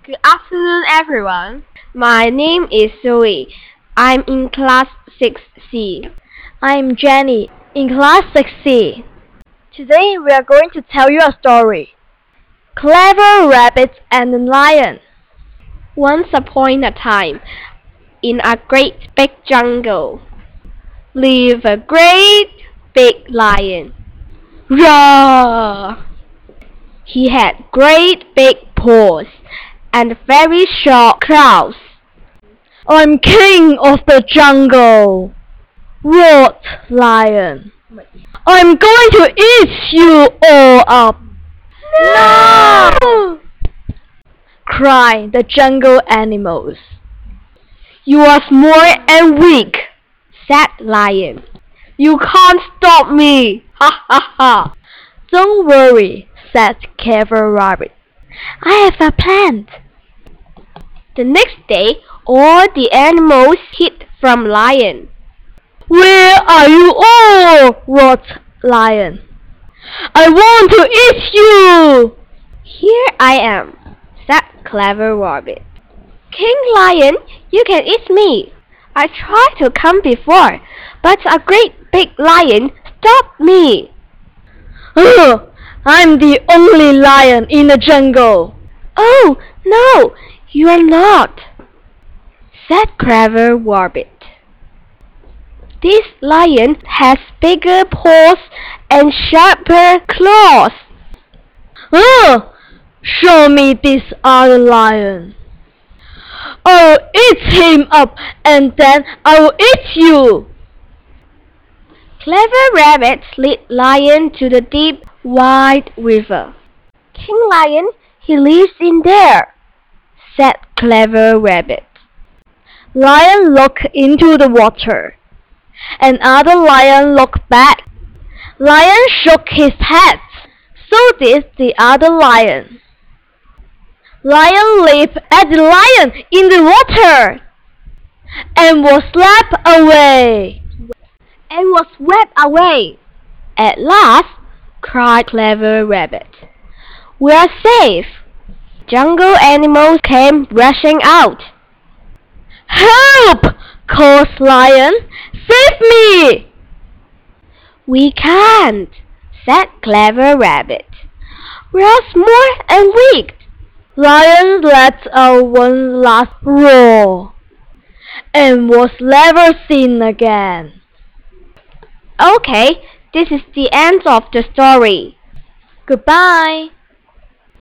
Good afternoon, everyone. My name is Zoe. I'm in class 6C. I'm Jenny, in class 6C. Today we are going to tell you a story. Clever Rabbit and the Lion. Once upon a time, in a great big jungle, lived a great big lion. Roar! He had great big paws and very short claws. I'm king of the jungle, roared Lion. I'm going to eat you all up. No! Cried the jungle animals. You are small and weak, said Lion. You can't stop me. Ha ha ha. Don't worry, said Clever Rabbit. I have a plan. The next day, all the animals hid from Lion. Where are you all? Roared Lion. I want to eat you. Here I am, said Clever Rabbit. King Lion, you can eat me. I tried to come before, but a great big lion stopped me. I'm the only lion in the jungle. Oh, no, you are not, said Clever Rabbit. This lion has bigger paws and sharper claws. Show me this other lion. I'll eat him up and then I'll eat you. Clever Rabbit led Lion to the deep, wide river. King Lion, he lives in there, said Clever Rabbit. Lion looked into the water. Another lion looked back. Lion shook his head. So did the other lion. Lion leaped at the lion in the water and was swept away. At last, cried Clever Rabbit. We are safe. Jungle animals came rushing out. Help! Called Lion. Save me! We can't, said Clever Rabbit. We are small and weak. Lion let out one last roar and was never seen again. Okay, this is the end of the story. Goodbye.